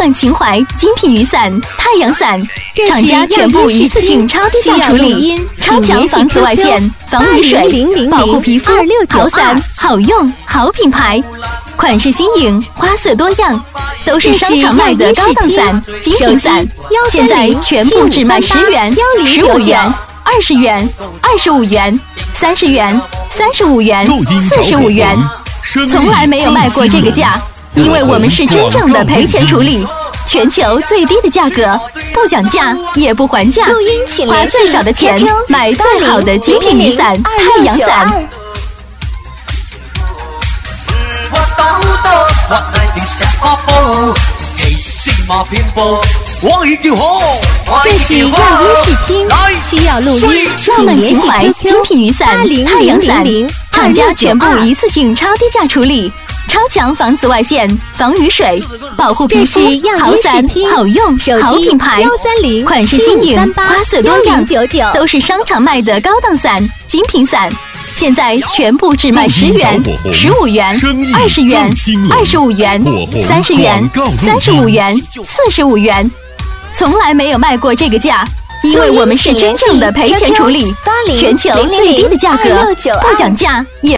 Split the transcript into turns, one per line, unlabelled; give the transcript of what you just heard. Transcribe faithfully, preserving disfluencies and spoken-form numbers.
样情怀精品雨伞、太阳伞，厂家全部一次性超低价处理，超强防紫外线、防雨水，保护皮肤，好伞好用好品牌，款式新颖，花色多样，都是商场卖的高档伞、精品伞，现在全部只卖十元、十五元、二十元、二十五元、三十元、三十五元、四十五元，从来没有卖过这个价，因为我们是真正的赔钱处理，全球最低的价格，不讲价也不还价，花最少的钱买最好的精品雨伞、太阳伞。
这是亚音视听，需要录音，
浪漫情怀精品雨伞、太阳伞，厂家全部一次性超低价处理，超强防紫外线、防雨水，保护皮肤，好伞好用好品牌，款式新颖，花色多样，都是商场卖的高档伞、精品伞。现在全部只卖十元、十五元、二十元、二十五元、三十元、三十五元、四十五元，从来没有卖过这个价，因为我们是真正的赔钱处理，全球最低的价格，不讲价也